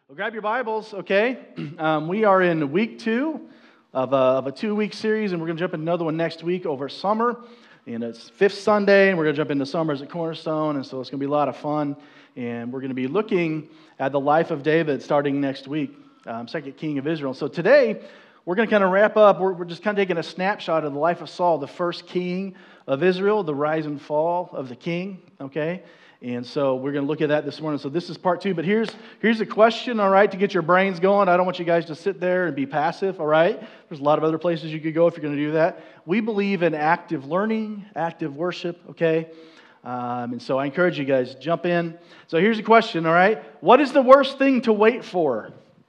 Well, grab your Bibles, okay? We are in week 2 of a 2-week series, and we're going to jump into another one next week over summer. And it's 5th Sunday, and we're going to jump into summers at Cornerstone, and so it's going to be a lot of fun. And we're going to be looking at the life of David starting next week, second king of Israel. So today, we're going to kind of wrap up. We're just kind of taking a snapshot of the life of Saul, the first king of Israel, the rise and fall of the king, okay? And so we're going to look at that this morning. So this is part 2. But here's a question, all right, to get your brains going. I don't want you guys to sit there and be passive, all right? There's a lot of other places you could go if you're going to do that. We believe in active learning, active worship, okay? And so I encourage you guys, jump in. So here's a question, all right? What is the worst thing to wait for?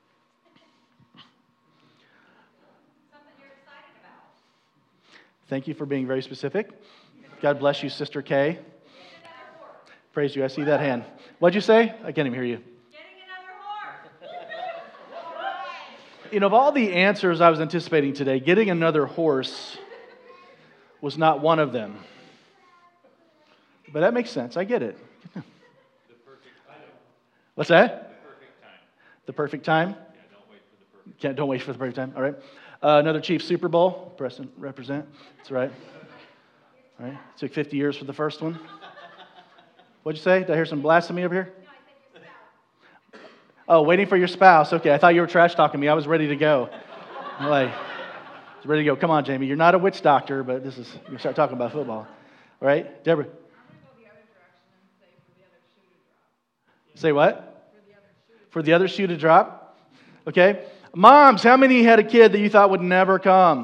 Something you're excited about. Thank you for being very specific. God bless you, Sister Kay. Praise you. I see that hand. What'd you say? I can't even hear you. Getting another horse. Of all the answers I was anticipating today, getting another horse was not one of them. But that makes sense. I get it. The perfect time. What's that? The perfect time. The perfect time? Yeah, don't wait for the perfect time. Don't wait for the perfect time. All right. Another Chiefs Super Bowl. Preston, represent. That's right. All right. It took 50 years for the first one. What'd you say? Did I hear some blasphemy over here? No, I said your spouse. Oh, waiting for your spouse. Okay, I thought you were trash talking me. I was ready to go. I was ready to go. Come on, Jamie. You're not a witch doctor, but you start talking about football. All right? Deborah? I'm going to go the other direction and say for the other shoe to drop. Say what? For the other shoe to drop. For the other shoe to drop? Okay. Moms, how many had a kid that you thought would never come?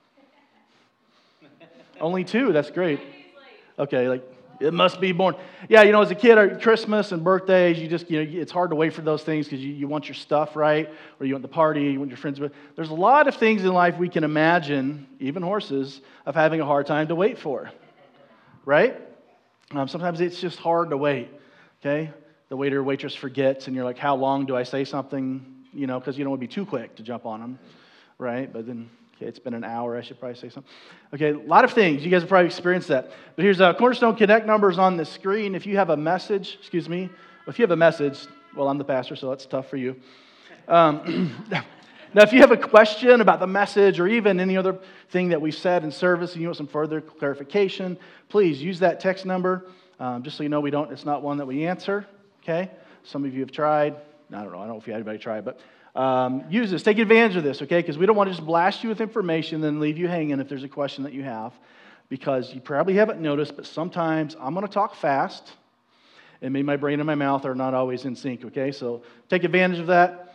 Only 2. That's great. Okay, it must be born. Yeah, as a kid, at Christmas and birthdays, it's hard to wait for those things because you want your stuff right, or you want the party, you want your friends. There's a lot of things in life we can imagine, even horses, of having a hard time to wait for, right? Sometimes it's just hard to wait, okay? The waiter or waitress forgets, and you're like, how long do I say something, because you don't want to be too quick to jump on them, right? But then... Okay, it's been an hour. I should probably say something. Okay, a lot of things. You guys have probably experienced that. But here's Cornerstone Connect numbers on the screen. If you have a message, well, I'm the pastor, so that's tough for you. Now, if you have a question about the message or even any other thing that we said in service and you want some further clarification, please use that text number. Just so you know, it's not one that we answer. Okay, some of you have tried. I don't know if anybody tried, but. Use this. Take advantage of this, okay? Because we don't want to just blast you with information and then leave you hanging if there's a question that you have. Because you probably haven't noticed, but sometimes I'm going to talk fast, and maybe my brain and my mouth are not always in sync, okay? So take advantage of that.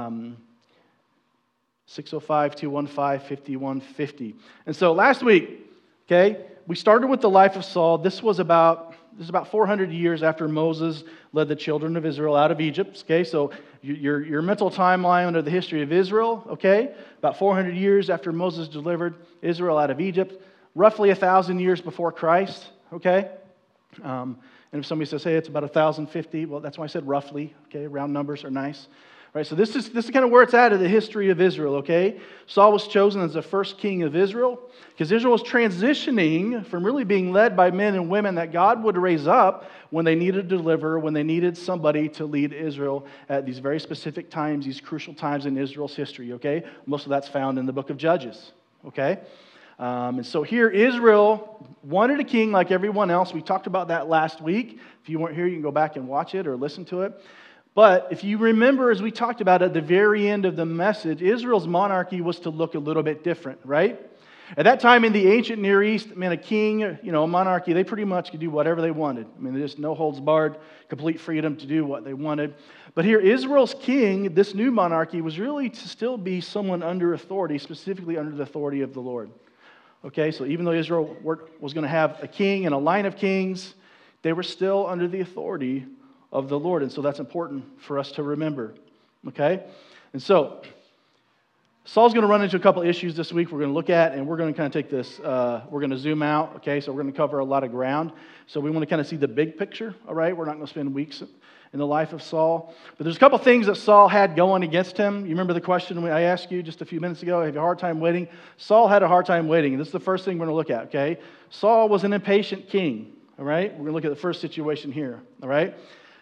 605-215-5150. And so last week, okay, we started with the life of Saul. This is about 400 years after Moses led the children of Israel out of Egypt. Okay, so your mental timeline under the history of Israel, okay, about 400 years after Moses delivered Israel out of Egypt, roughly 1,000 years before Christ, okay? And if somebody says, hey, it's about 1,050, well, that's why I said roughly, okay? Round numbers are nice. All right, so this is kind of where it's at in the history of Israel, okay? Saul was chosen as the first king of Israel because Israel was transitioning from really being led by men and women that God would raise up when they needed to deliver, when they needed somebody to lead Israel at these very specific times, these crucial times in Israel's history, okay? Most of that's found in the book of Judges, okay? And so here, Israel wanted a king like everyone else. We talked about that last week. If you weren't here, you can go back and watch it or listen to it. But if you remember, as we talked about at the very end of the message, Israel's monarchy was to look a little bit different, right? At that time in the ancient Near East, a king, a monarchy, they pretty much could do whatever they wanted. There's no holds barred, complete freedom to do what they wanted. But here, Israel's king, this new monarchy, was really to still be someone under authority, specifically under the authority of the Lord. Okay, so even though Israel was going to have a king and a line of kings, they were still under the authority of the Lord. And so that's important for us to remember. Okay? And so, Saul's going to run into a couple issues this week we're going to look at, and we're going to kind of take this, we're going to zoom out, okay? So we're going to cover a lot of ground. So we want to kind of see the big picture, all right? We're not going to spend weeks in the life of Saul. But there's a couple things that Saul had going against him. You remember the question I asked you just a few minutes ago? Have you a hard time waiting? Saul had a hard time waiting, and this is the first thing we're going to look at, okay? Saul was an impatient king, all right? We're going to look at the first situation here, all right?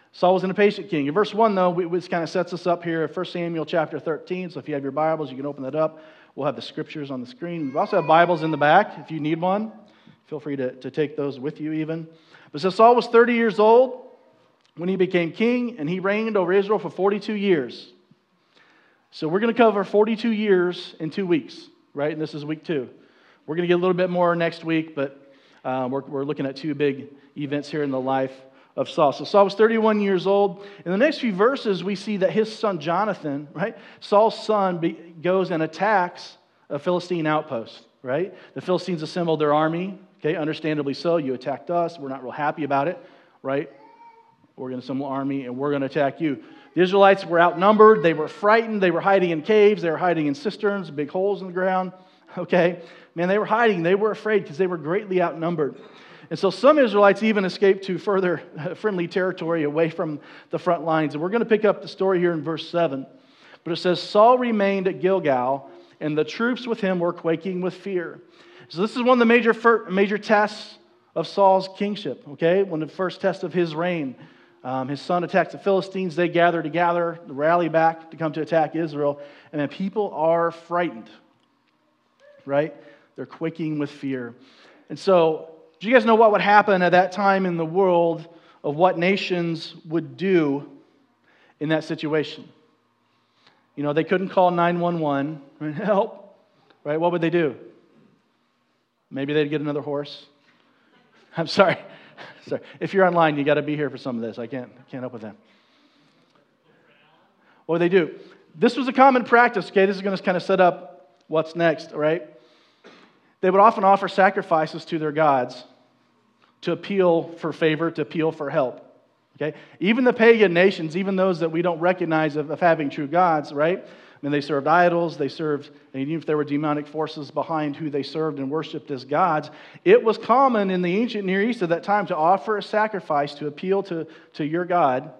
Saul was an impatient king. In verse 1, though, which kind of sets us up here, 1 Samuel chapter 13. So if you have your Bibles, you can open that up. We'll have the scriptures on the screen. We also have Bibles in the back if you need one. Feel free to take those with you even. But so Saul was 30 years old when he became king, and he reigned over Israel for 42 years. So we're going to cover 42 years in 2 weeks, right? And this is week 2. We're going to get a little bit more next week, but we're looking at 2 big events here in the life of Saul. So Saul was 31 years old. In the next few verses, we see that his son Jonathan, right? Saul's son goes and attacks a Philistine outpost, right? The Philistines assembled their army, okay? Understandably so. You attacked us. We're not real happy about it, right? We're going to assemble an army and we're going to attack you. The Israelites were outnumbered. They were frightened. They were hiding in caves. They were hiding in cisterns, big holes in the ground, okay? Man, they were hiding. They were afraid because they were greatly outnumbered. And so some Israelites even escaped to further friendly territory away from the front lines. And we're going to pick up the story here in verse 7. But it says, Saul remained at Gilgal, and the troops with him were quaking with fear. So this is one of the major tests of Saul's kingship, okay? One of the first tests of his reign. His son attacks the Philistines. They gather together, rally back to come to attack Israel. And then people are frightened, right? They're quaking with fear. And so, do you guys know what would happen at that time in the world of what nations would do in that situation? You know, they couldn't call 911 and help, right? What would they do? Maybe they'd get another horse. I'm sorry. If you're online, you got to be here for some of this. I can't help with that. What would they do? This was a common practice, okay? This is going to kind of set up what's next, all right? They would often offer sacrifices to their gods to appeal for favor, to appeal for help. Okay? Even the pagan nations, even those that we don't recognize of having true gods, right? I mean, they served idols, and even if there were demonic forces behind who they served and worshipped as gods, it was common in the ancient Near East at that time to offer a sacrifice to appeal to your God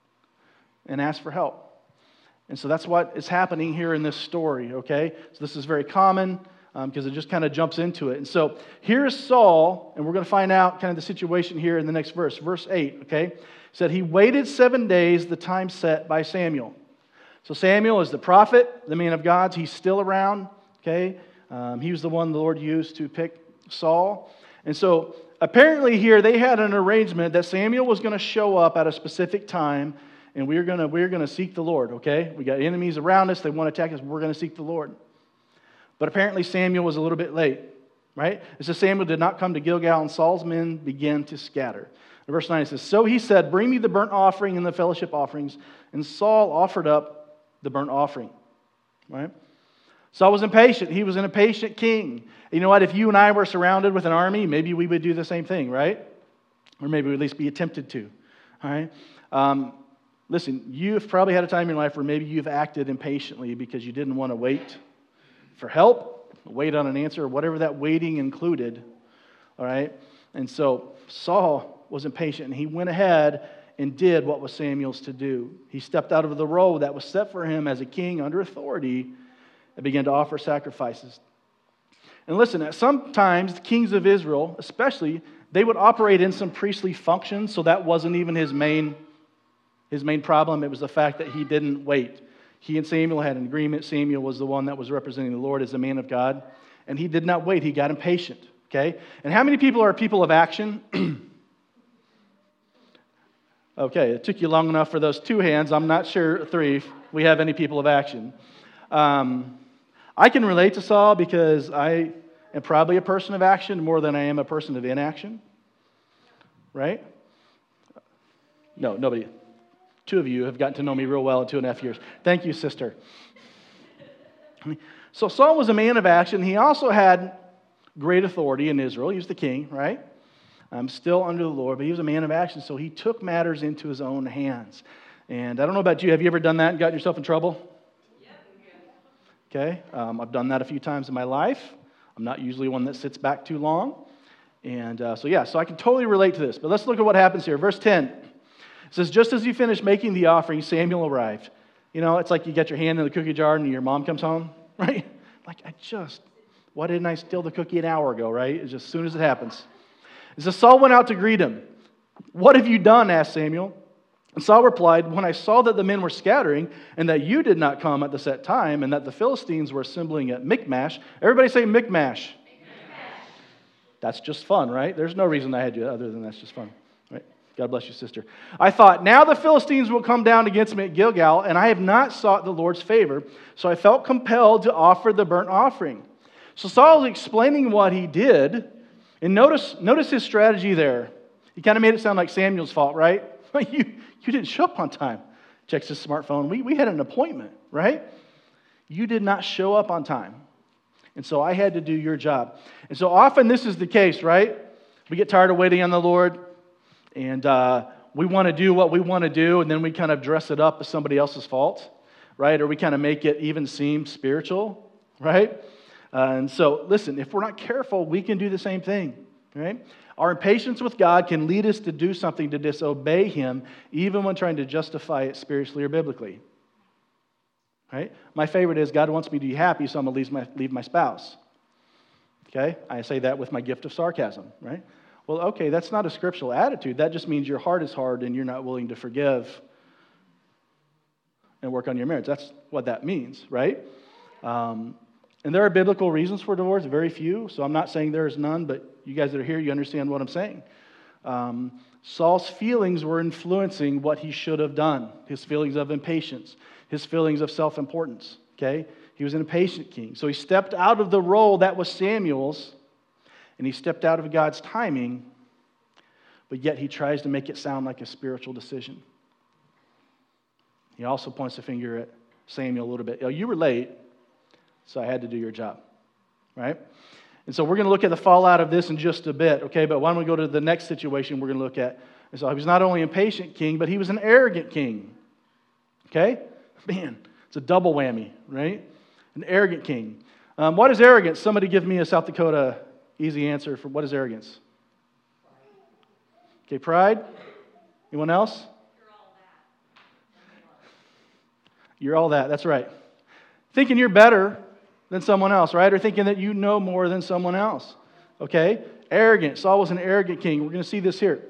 and ask for help. And so that's what is happening here in this story, okay? So this is very common. Because it just kind of jumps into it. And so here's Saul, and we're going to find out kind of the situation here in the next verse. Verse 8, okay? It said, he waited 7 days, the time set by Samuel. So Samuel is the prophet, the man of God. He's still around, okay? He was the one the Lord used to pick Saul. And so apparently here they had an arrangement that Samuel was going to show up at a specific time, and we're going to seek the Lord, okay? We got enemies around us. They want to attack us. We're going to seek the Lord. But apparently Samuel was a little bit late, right? It says Samuel did not come to Gilgal, and Saul's men began to scatter. In verse 9 it says, so he said, bring me the burnt offering and the fellowship offerings. And Saul offered up the burnt offering, right? Saul was impatient. He was an impatient king. You know what? If you and I were surrounded with an army, maybe we would do the same thing, right? Or maybe we'd at least be tempted to, all right? Listen, you've probably had a time in your life where maybe you've acted impatiently because you didn't want to wait for help, wait on an answer, or whatever that waiting included, all right? And so Saul was impatient, and he went ahead and did what was Samuel's to do. He stepped out of the role that was set for him as a king under authority and began to offer sacrifices. And listen, sometimes the kings of Israel, especially, they would operate in some priestly functions, so that wasn't even his main problem. It was the fact that he didn't wait. He and Samuel had an agreement. Samuel was the one that was representing the Lord as a man of God. And he did not wait. He got impatient. Okay? And how many people are people of action? Okay, it took you long enough for those 2 hands. I'm not sure, 3, if we have any people of action. I can relate to Saul because I am probably a person of action more than I am a person of inaction. Right? No, nobody. 2 of you have gotten to know me real well in 2.5 years. Thank you, sister. So Saul was a man of action. He also had great authority in Israel. He was the king, right? Still under the Lord, but he was a man of action, so he took matters into his own hands. And I don't know about you. Have you ever done that and gotten yourself in trouble? Okay, I've done that a few times in my life. I'm not usually one that sits back too long. And so I can totally relate to this. But let's look at what happens here. Verse 10. It says, just as you finished making the offering, Samuel arrived. You know, it's like you get your hand in the cookie jar and your mom comes home, right? Like, why didn't I steal the cookie an hour ago, right? It's just as soon as it happens. It says, Saul went out to greet him. What have you done? Asked Samuel. And Saul replied, when I saw that the men were scattering, and that you did not come at the set time, and that the Philistines were assembling at Michmash. Everybody say Michmash. That's just fun, right? There's no reason I had you other than that's just fun, right? God bless you, sister. I thought, now the Philistines will come down against me at Gilgal, and I have not sought the Lord's favor, so I felt compelled to offer the burnt offering. So Saul is explaining what he did, and notice his strategy there. He kind of made it sound like Samuel's fault, right? You didn't show up on time. Checks his smartphone. We had an appointment, right? You did not show up on time. And so I had to do your job. And so often this is the case, right? We get tired of waiting on the Lord, and we want to do what we want to do, and then we kind of dress it up as somebody else's fault, right? Or we kind of make it even seem spiritual, right? And so, listen, if we're not careful, we can do the same thing, right? Our impatience with God can lead us to do something to disobey Him, even when trying to justify it spiritually or biblically. Right? My favorite is God wants me to be happy, so I'm going to leave my spouse. Okay? I say that with my gift of sarcasm, right? Well, okay, that's not a scriptural attitude. That just means your heart is hard and you're not willing to forgive and work on your marriage. That's what that means, right? And there are biblical reasons for divorce, very few. So I'm not saying there is none, but you guys that are here, you understand what I'm saying. Saul's feelings were influencing what he should have done. His feelings of impatience, his feelings of self-importance. Okay? He was an impatient king. So he stepped out of the role that was Samuel's, and he stepped out of God's timing, but yet he tries to make it sound like a spiritual decision. He also points the finger at Samuel a little bit. You were late, so I had to do your job, right? And so we're going to look at the fallout of this in just a bit, okay? But why don't we go to the next situation we're going to look at? And so he was not only an impatient king, but he was an arrogant king, okay? Man, it's a double whammy, right? An arrogant king. What is arrogance? Somebody give me a South Dakota easy answer for what is arrogance. Okay, pride. Anyone else? You're all that. That's right. Thinking you're better than someone else, right? Or thinking that you know more than someone else. Okay? Arrogant. Saul was an arrogant king. We're going to see this here.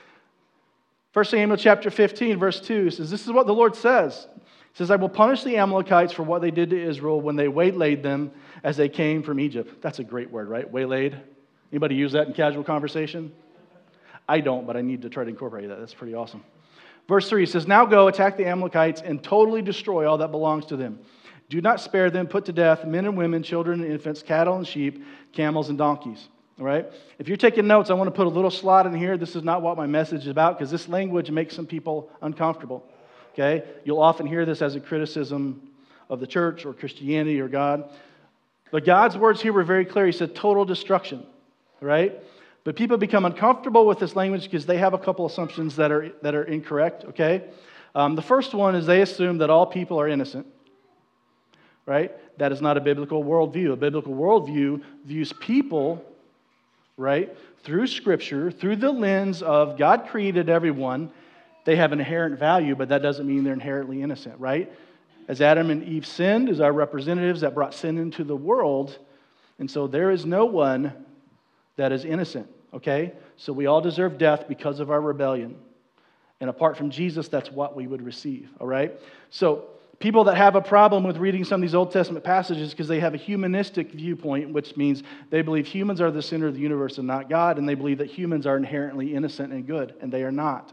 1 Samuel chapter 15, verse 2 says, this is what the Lord says. It says, I will punish the Amalekites for what they did to Israel when they waylaid them as they came from Egypt. That's a great word, right? Waylaid. Anybody use that in casual conversation? I don't, but I need to try to incorporate that. That's pretty awesome. Verse 3 says, now go, attack the Amalekites, and totally destroy all that belongs to them. Do not spare them, put to death men and women, children and infants, cattle and sheep, camels and donkeys. All right? If you're taking notes, I want to put a little slot in here. This is not what my message is about, because this language makes some people uncomfortable. Okay? You'll often hear this as a criticism of the church or Christianity or God. But God's words here were very clear. He said total destruction. All right? But people become uncomfortable with this language because they have a couple assumptions that are incorrect. Okay? The first one is they assume that all people are innocent. Right? That is not a biblical worldview. A biblical worldview views people, right, through Scripture, through the lens of God created everyone. They have inherent value, but that doesn't mean they're inherently innocent, right? As Adam and Eve sinned, as our representatives that brought sin into the world, and so there is no one that is innocent, okay? So we all deserve death because of our rebellion. And apart from Jesus, that's what we would receive, all right? So people that have a problem with reading some of these Old Testament passages because they have a humanistic viewpoint, which means they believe humans are the center of the universe and not God, and they believe that humans are inherently innocent and good, and they are not.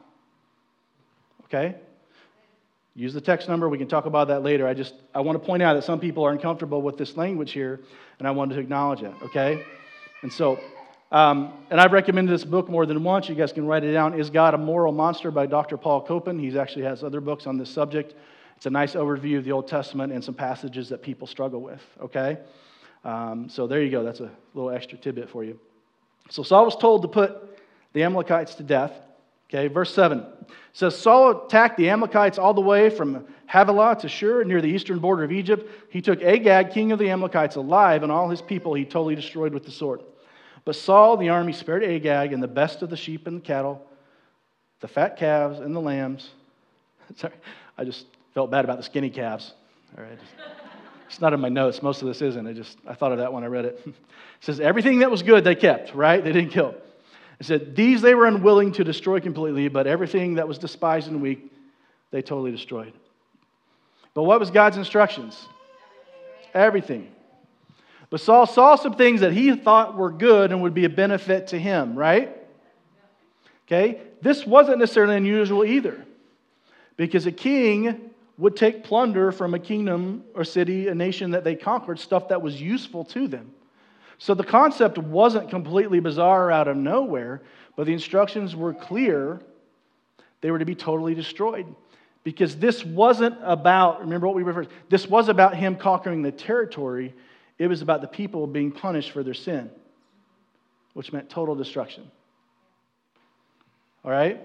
Okay? Use the text number. We can talk about that later. I want to point out that some people are uncomfortable with this language here, and I wanted to acknowledge that, okay? And so, and I've recommended this book more than once. You guys can write it down. Is God a Moral Monster by Dr. Paul Copan. He actually has other books on this subject. It's a nice overview of the Old Testament and some passages that people struggle with, okay? So there you go. That's a little extra tidbit for you. So Saul was told to put the Amalekites to death. Okay, verse 7 says, Saul attacked the Amalekites all the way from Havilah to Shur, near the eastern border of Egypt. He took Agag, king of the Amalekites, alive, and all his people he totally destroyed with the sword. But Saul, the army, spared Agag and the best of the sheep and the cattle, the fat calves and the lambs. Sorry, I just felt bad about the skinny calves. All right, it's not in my notes. Most of this isn't. I thought of that when I read it. It says, everything that was good they kept, right? They didn't kill. It said, these they were unwilling to destroy completely, but everything that was despised and weak they totally destroyed. But what was God's instructions? Everything. But Saul saw some things that he thought were good and would be a benefit to him, right? Okay? This wasn't necessarily unusual either. Because a king would take plunder from a kingdom or city, a nation that they conquered, stuff that was useful to them. So the concept wasn't completely bizarre out of nowhere, but the instructions were clear. They were to be totally destroyed. Because this wasn't about, remember what we referred to, this was about him conquering the territory. It was about the people being punished for their sin, which meant total destruction. All right?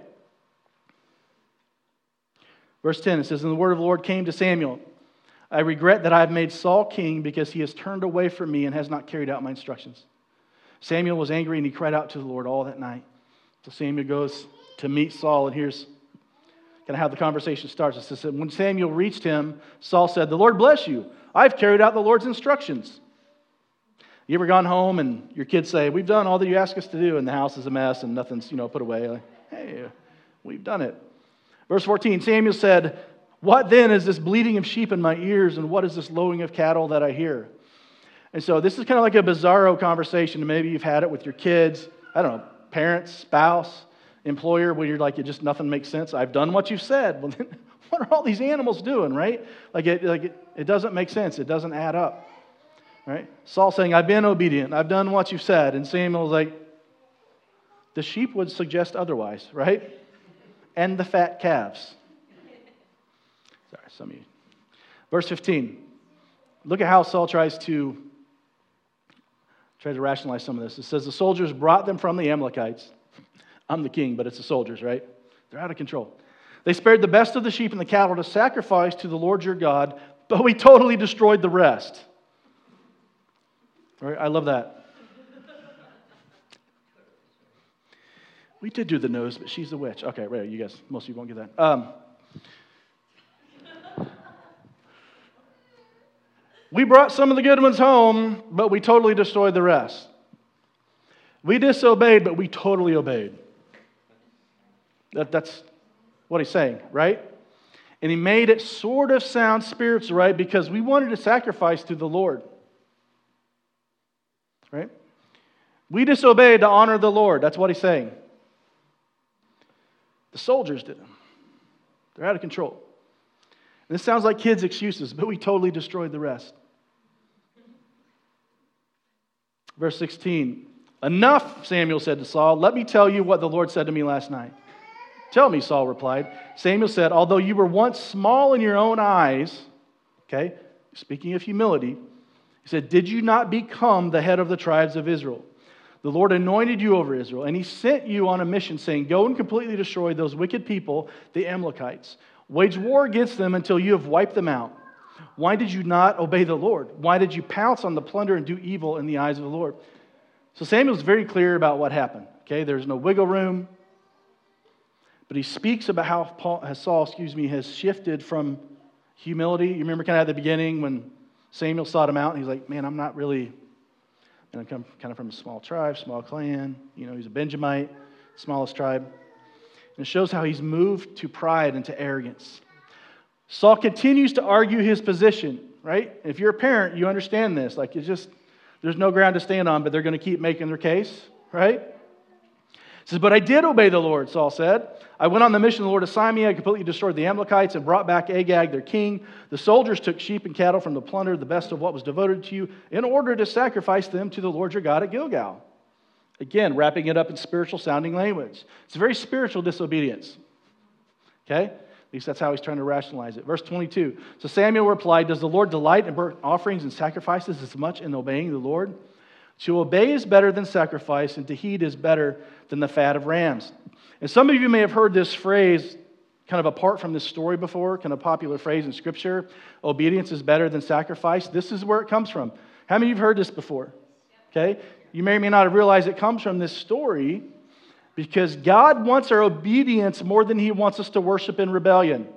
Verse 10, it says, "And the word of the Lord came to Samuel. I regret that I have made Saul king because he has turned away from me and has not carried out my instructions." Samuel was angry and he cried out to the Lord all that night. So Samuel goes to meet Saul, and here's kind of how the conversation starts. It says, when Samuel reached him, Saul said, "The Lord bless you. I've carried out the Lord's instructions." You ever gone home and your kids say, "We've done all that you asked us to do," and the house is a mess and nothing's put away? Like, hey, we've done it. Verse 14, Samuel said, "What then is this bleating of sheep in my ears, and what is this lowing of cattle that I hear?" And so this is kind of like a bizarro conversation. Maybe you've had it with your kids, I don't know, parents, spouse, employer, where you're like, nothing makes sense. I've done what you've said. Well, then, what are all these animals doing, right? It doesn't make sense. It doesn't add up, right? Saul saying, "I've been obedient. I've done what you've said." And Samuel's like, the sheep would suggest otherwise, right? And the fat calves. Sorry, some of you. Verse 15. Look at how Saul tries to rationalize some of this. It says, "The soldiers brought them from the Amalekites." I'm the king, but it's the soldiers, right? They're out of control. "They spared the best of the sheep and the cattle to sacrifice to the Lord your God, but we totally destroyed the rest." All right, I love that. We did do the nose, but she's a witch. Okay, right, you guys, most of you won't get that. "We brought some of the good ones home, but we totally destroyed the rest. We disobeyed, but we totally obeyed." That's what he's saying, right? And he made it sort of sound spiritual, right? Because we wanted to sacrifice to the Lord, right? We disobeyed to honor the Lord. That's what he's saying. The soldiers did them. They're out of control. And this sounds like kids' excuses, but we totally destroyed the rest. Verse 16. "Enough," Samuel said to Saul. "Let me tell you what the Lord said to me last night." "Tell me," Saul replied. Samuel said, "Although you were once small in your own eyes," okay, speaking of humility, he said, "did you not become the head of the tribes of Israel? The Lord anointed you over Israel, and he sent you on a mission saying, 'Go and completely destroy those wicked people, the Amalekites. Wage war against them until you have wiped them out.' Why did you not obey the Lord? Why did you pounce on the plunder and do evil in the eyes of the Lord?" So Samuel's very clear about what happened. Okay, there's no wiggle room. But he speaks about how Saul has shifted from humility. You remember kind of at the beginning when Samuel sought him out, and he's like, "Man, I'm not really... And I come kind of from a small tribe, small clan. He's a Benjamite, smallest tribe." And it shows how he's moved to pride and to arrogance. Saul continues to argue his position, right? If you're a parent, you understand this. Like, there's no ground to stand on, but they're going to keep making their case, right? It says, "But I did obey the Lord," Saul said. "I went on the mission the Lord assigned me. I completely destroyed the Amalekites and brought back Agag, their king. The soldiers took sheep and cattle from the plunder, the best of what was devoted to you, in order to sacrifice them to the Lord your God at Gilgal." Again, wrapping it up in spiritual sounding language. It's a very spiritual disobedience. Okay? At least that's how he's trying to rationalize it. Verse 22. "So Samuel replied, 'Does the Lord delight in burnt offerings and sacrifices as much in obeying the Lord? To obey is better than sacrifice, and to heed is better than the fat of rams.'" And some of you may have heard this phrase kind of apart from this story before, kind of popular phrase in Scripture. Obedience is better than sacrifice. This is where it comes from. How many of you have heard this before? Okay? You may or may not have realized it comes from this story because God wants our obedience more than he wants us to worship in rebellion.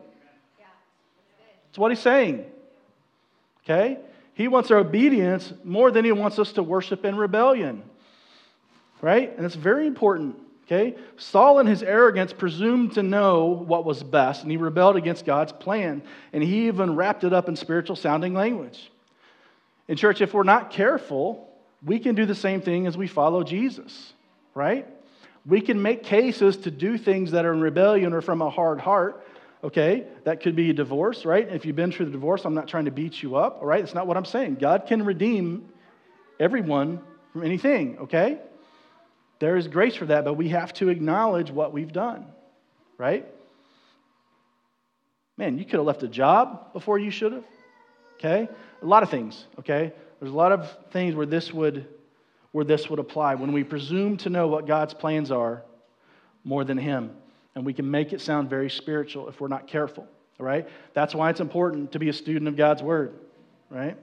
That's what he's saying. Okay? He wants our obedience more than he wants us to worship in rebellion. Right? And it's very important. Okay? Saul in his arrogance presumed to know what was best, and he rebelled against God's plan, and he even wrapped it up in spiritual sounding language. In church, if we're not careful, we can do the same thing as we follow Jesus, right? We can make cases to do things that are in rebellion or from a hard heart, okay? That could be a divorce, right? If you've been through the divorce, I'm not trying to beat you up, all right? That's not what I'm saying. God can redeem everyone from anything, okay? There is grace for that, but we have to acknowledge what we've done, right? Man, you could have left a job before you should have, okay? A lot of things, okay? There's a lot of things where this would apply. When we presume to know what God's plans are more than Him, and we can make it sound very spiritual if we're not careful, all right? That's why it's important to be a student of God's Word, right?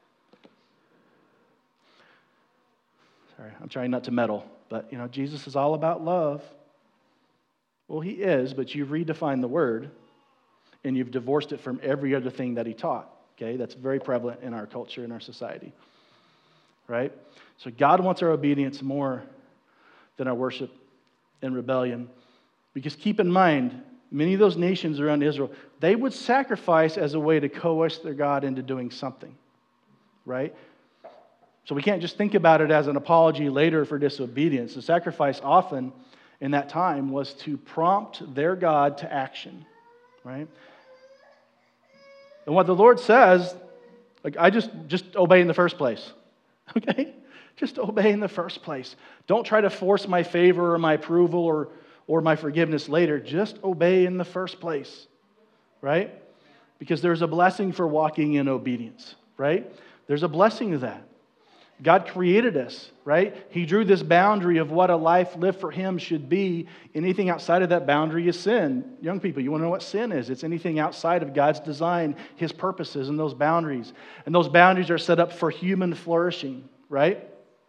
Sorry, I'm trying not to meddle. But, Jesus is all about love. Well, He is, but you've redefined the word, and you've divorced it from every other thing that He taught. Okay? That's very prevalent in our culture, in our society. Right? So God wants our obedience more than our worship and rebellion. Because keep in mind, many of those nations around Israel, they would sacrifice as a way to coerce their God into doing something. Right? So we can't just think about it as an apology later for disobedience. The sacrifice often in that time was to prompt their God to action, right? And what the Lord says, I just obey in the first place, okay? Just obey in the first place. Don't try to force my favor or my approval or my forgiveness later. Just obey in the first place, right? Because there's a blessing for walking in obedience, right? There's a blessing to that. God created us, right? He drew this boundary of what a life lived for Him should be. Anything outside of that boundary is sin. Young people, you want to know what sin is? It's anything outside of God's design, His purposes, and those boundaries. And those boundaries are set up for human flourishing, right?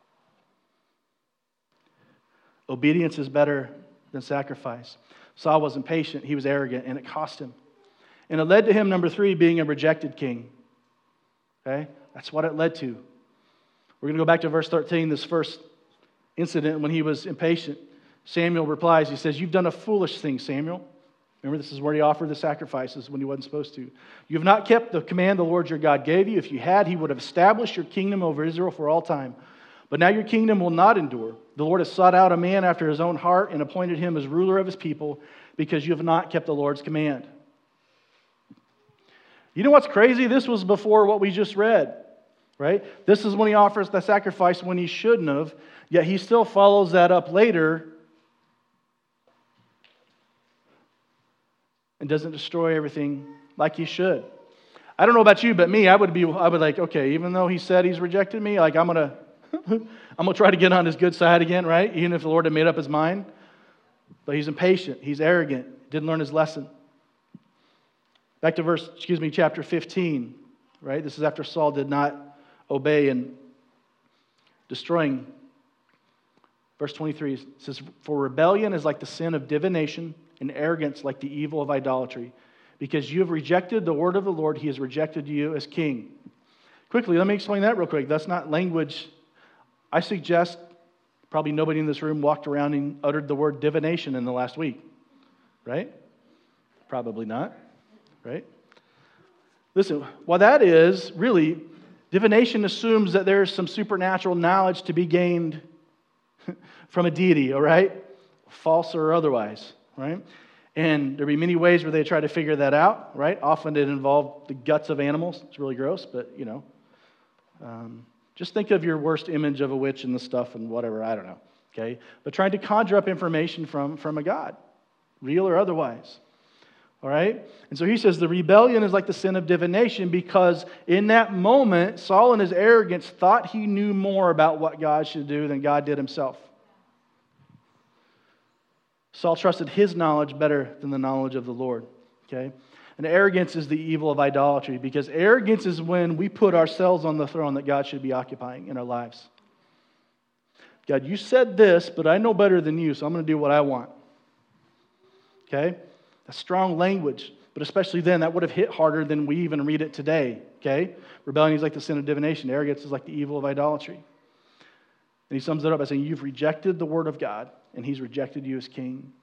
Obedience is better than sacrifice. Saul wasn't patient. He was arrogant, and it cost him. And it led to him, number 3, being a rejected king. Okay? That's what it led to. We're going to go back to verse 13, this first incident when he was impatient. Samuel replies, he says, "You've done a foolish thing, Samuel." Remember, this is where he offered the sacrifices when he wasn't supposed to. "You have not kept the command the Lord your God gave you. If you had, He would have established your kingdom over Israel for all time. But now your kingdom will not endure. The Lord has sought out a man after His own heart and appointed him as ruler of His people because you have not kept the Lord's command." You know what's crazy? This was before what we just read. Right? This is when he offers the sacrifice when he shouldn't have, yet he still follows that up later and doesn't destroy everything like he should. I don't know about you, but me, I would like, okay, even though he said he's rejected me, like I'm gonna try to get on his good side again, right? Even if the Lord had made up His mind. But he's impatient, he's arrogant, didn't learn his lesson. Back to chapter 15, right? This is after Saul did not obey and destroying. Verse 23 says, "For rebellion is like the sin of divination, and arrogance like the evil of idolatry. Because you have rejected the word of the Lord, He has rejected you as king." Quickly, let me explain that real quick. That's not language. I suggest probably nobody in this room walked around and uttered the word divination in the last week, right? Probably not, right? Listen, what that is, really, divination assumes that there's some supernatural knowledge to be gained from a deity, all right? False or otherwise, right? And there'd be many ways where they try to figure that out, right? Often it involved the guts of animals. It's really gross, but, just think of your worst image of a witch and the stuff and whatever, I don't know, okay? But trying to conjure up information from a god, real or otherwise. All right? And so he says the rebellion is like the sin of divination because in that moment, Saul in his arrogance thought he knew more about what God should do than God did Himself. Saul trusted his knowledge better than the knowledge of the Lord. Okay? And arrogance is the evil of idolatry because arrogance is when we put ourselves on the throne that God should be occupying in our lives. God, you said this, but I know better than you, so I'm going to do what I want. Okay? That's strong language, but especially then, that would have hit harder than we even read it today. Okay? Rebellion is like the sin of divination. Arrogance is like the evil of idolatry. And he sums it up by saying, you've rejected the word of God, and he's rejected you as king.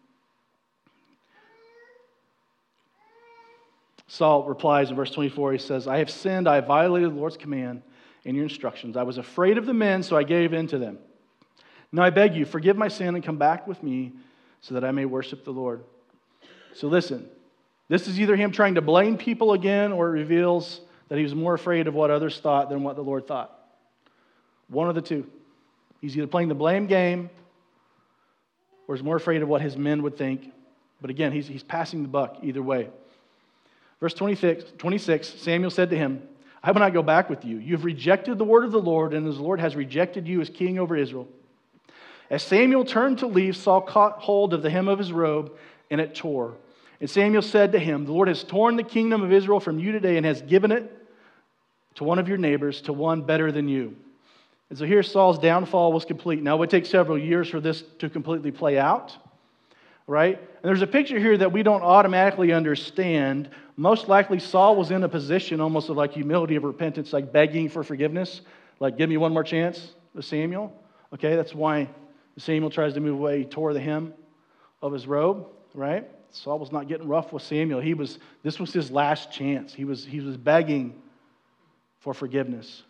Saul replies in verse 24, he says, I have sinned, I have violated the Lord's command and your instructions. I was afraid of the men, so I gave in to them. Now I beg you, forgive my sin and come back with me so that I may worship the Lord. So listen, this is either him trying to blame people again, or it reveals that he was more afraid of what others thought than what the Lord thought. One of the two. He's either playing the blame game or is more afraid of what his men would think. But again, he's passing the buck either way. Verse 26, Samuel said to him, I will not go back with you. You have rejected the word of the Lord, and as the Lord has rejected you as king over Israel. As Samuel turned to leave, Saul caught hold of the hem of his robe, and it tore. And Samuel said to him, the Lord has torn the kingdom of Israel from you today and has given it to one of your neighbors, to one better than you. And so here Saul's downfall was complete. Now it would take several years for this to completely play out, right? And there's a picture here that we don't automatically understand. Most likely Saul was in a position almost of like humility of repentance, like begging for forgiveness, like give me one more chance with Samuel. Okay, that's why Samuel tries to move away. He tore the hem of his robe, right? Saul was not getting rough with Samuel. This was his last chance. He was begging for forgiveness.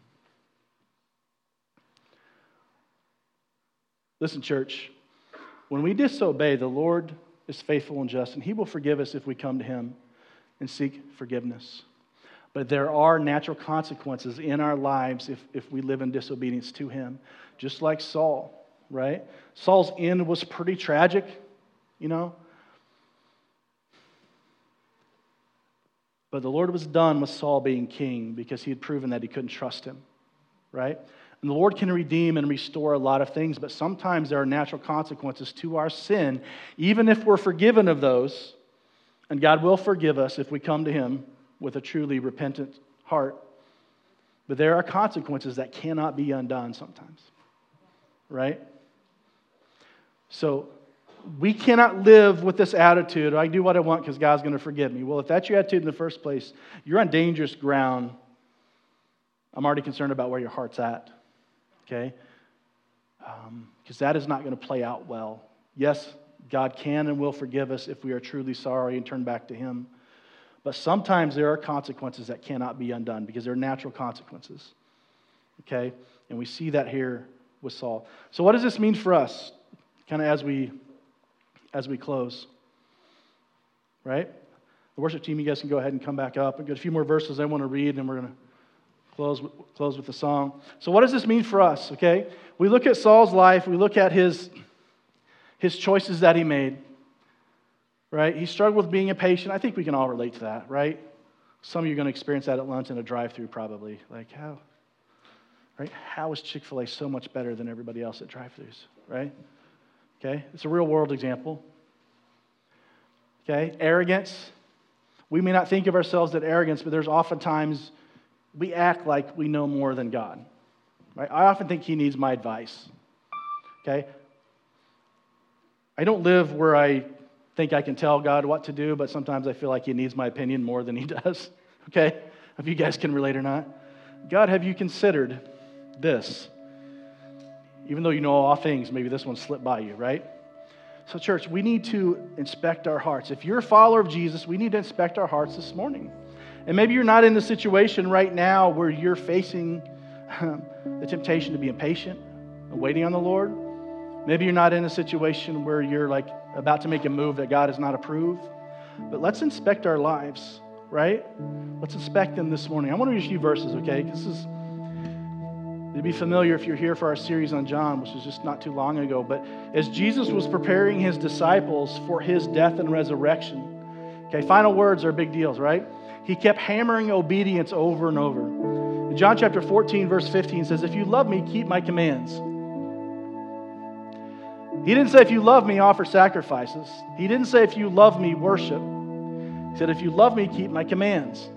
Listen, church, when we disobey, the Lord is faithful and just, and he will forgive us if we come to him and seek forgiveness. But there are natural consequences in our lives if we live in disobedience to him, just like Saul, right? Saul's end was pretty tragic, you know. But the Lord was done with Saul being king because he had proven that he couldn't trust him, right? And the Lord can redeem and restore a lot of things, but sometimes there are natural consequences to our sin, even if we're forgiven of those. And God will forgive us if we come to him with a truly repentant heart. But there are consequences that cannot be undone sometimes, right? So we cannot live with this attitude, I do what I want because God's going to forgive me. Well, if that's your attitude in the first place, you're on dangerous ground. I'm already concerned about where your heart's at, okay? Because that is not going to play out well. Yes, God can and will forgive us if we are truly sorry and turn back to him. But sometimes there are consequences that cannot be undone because they're natural consequences, okay? And we see that here with Saul. So what does this mean for us, kind of as we close, right? The worship team, you guys can go ahead and come back up. I've got a few more verses I want to read, and we're going to close with the song. So what does this mean for us, okay? We look at Saul's life. We look at his choices that he made, right? He struggled with being impatient. I think we can all relate to that, right? Some of you are going to experience that at lunch in a drive-thru probably. Like, how is Chick-fil-A so much better than everybody else at drive-thrus, right? Okay, it's a real-world example. Okay, arrogance. We may not think of ourselves as arrogance, but there's oftentimes we act like we know more than God. Right? I often think he needs my advice. Okay? I don't live where I think I can tell God what to do, but sometimes I feel like he needs my opinion more than he does. Okay? If you guys can relate or not. God, have you considered this? Even though you know all things, maybe this one slipped by you, right? So church, we need to inspect our hearts. If you're a follower of Jesus, we need to inspect our hearts this morning. And maybe you're not in the situation right now where you're facing the temptation to be impatient and waiting on the Lord. Maybe you're not in a situation where you're like about to make a move that God has not approved. But let's inspect our lives, right? Let's inspect them this morning. I want to read a few verses, okay? This is... It'd be familiar if you're here for our series on John, which was just not too long ago. But as Jesus was preparing his disciples for his death and resurrection, okay, final words are big deals, right? He kept hammering obedience over and over. In John chapter 14, verse 15 says, if you love me, keep my commands. He didn't say, if you love me, offer sacrifices. He didn't say, if you love me, worship. He said, if you love me, keep my commands.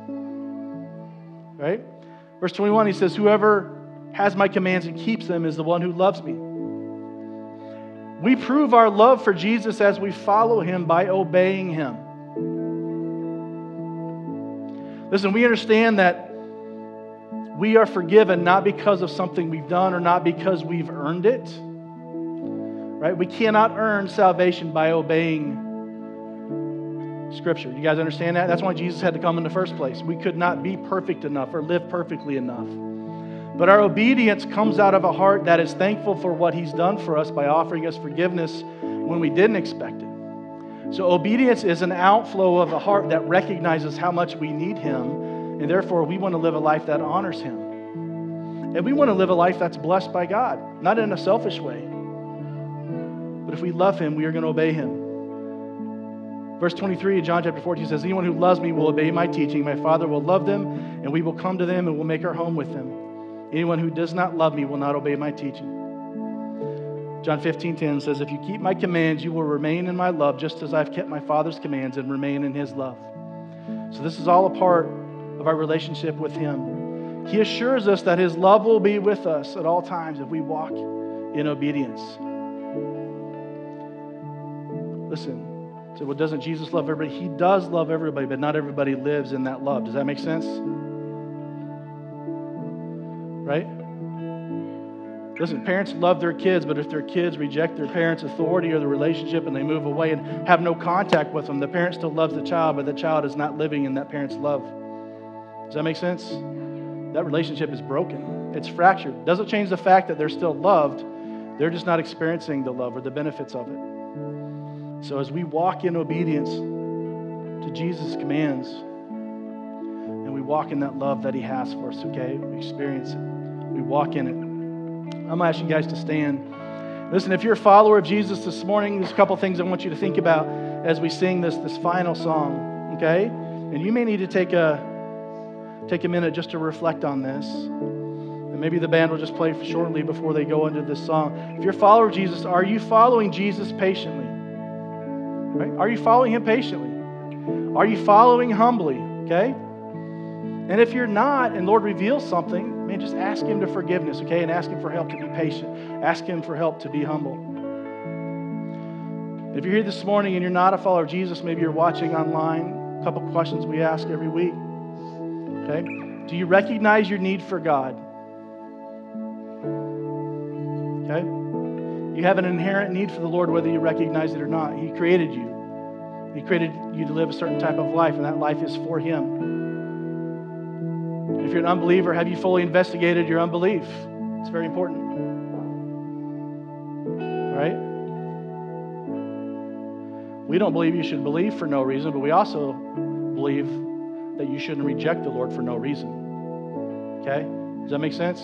Right? Verse 21, he says, whoever has my commands and keeps them is the one who loves me. We prove our love for Jesus as we follow him by obeying him. Listen, we understand that We are forgiven not because of something we've done or not because we've earned it. Right? We cannot earn salvation by obeying Scripture. You guys understand that? That's why Jesus had to come in the first place. We could not be perfect enough or live perfectly enough. But our obedience comes out of a heart that is thankful for what He's done for us by offering us forgiveness when we didn't expect it. So obedience is an outflow of a heart that recognizes how much we need Him, and therefore we want to live a life that honors Him. And we want to live a life that's blessed by God, not in a selfish way. But if we love Him, we are going to obey Him. Verse 23 of John chapter 14 says, anyone who loves me will obey my teaching. My Father will love them, and we will come to them and will make our home with them. Anyone who does not love me will not obey my teaching. John 15:10 says, if you keep my commands, you will remain in my love, just as I've kept my Father's commands and remain in His love. So this is all a part of our relationship with Him. He assures us that His love will be with us at all times if we walk in obedience. Listen. So, well, doesn't Jesus love everybody? He does love everybody, but not everybody lives in that love. Does that make sense? Right? Listen, parents love their kids, but if their kids reject their parents' authority or the relationship and they move away and have no contact with them, the parent still loves the child, but the child is not living in that parent's love. Does that make sense? That relationship is broken. It's fractured. Doesn't change the fact that they're still loved. They're just not experiencing the love or the benefits of it. So as we walk in obedience to Jesus' commands, and we walk in that love that He has for us, okay? We experience it. We walk in it. I'm going to ask you guys to stand. Listen, if you're a follower of Jesus this morning, there's a couple things I want you to think about as we sing this final song, okay? And you may need to take a minute just to reflect on this. And maybe the band will just play shortly before they go into this song. If you're a follower of Jesus, are you following Jesus patiently? Right? Are you following Him patiently? Are you following humbly? Okay? And if you're not, and Lord reveals something, man, just ask Him to forgiveness, okay? And ask Him for help to be patient. Ask Him for help to be humble. If you're here this morning and you're not a follower of Jesus, maybe you're watching online, a couple questions we ask every week. Okay? Do you recognize your need for God? Okay? You have an inherent need for the Lord whether you recognize it or not. He created you. He created you to live a certain type of life, and that life is for Him. If you're an unbeliever, have you fully investigated your unbelief? It's very important. Right? We don't believe you should believe for no reason, but we also believe that you shouldn't reject the Lord for no reason. Okay? Does that make sense?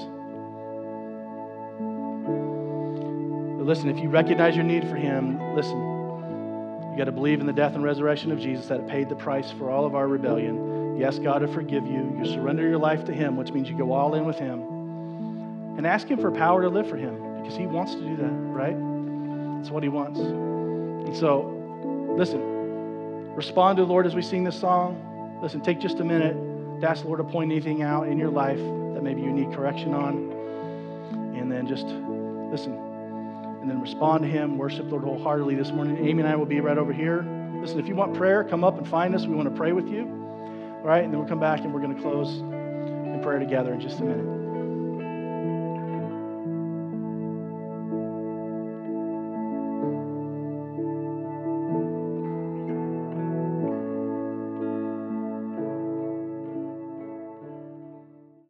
But listen, if you recognize your need for Him, listen, you got to believe in the death and resurrection of Jesus, that it paid the price for all of our rebellion. You ask God to forgive you. You surrender your life to Him, which means you go all in with Him. And ask Him for power to live for Him, because He wants to do that, right? That's what He wants. And so, listen, respond to the Lord as we sing this song. Listen, take just a minute to ask the Lord to point anything out in your life that maybe you need correction on. And then just listen. And then respond to Him. Worship the Lord wholeheartedly this morning. Amy and I will be right over here. Listen, if you want prayer, come up and find us. We want to pray with you. All right? And then we'll come back and we're going to close in prayer together in just a minute.